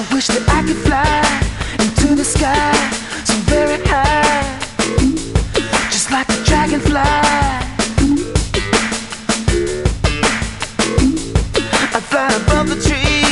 I wish that I could fly into the sky so very high, just like a dragonfly. I'd fly above the trees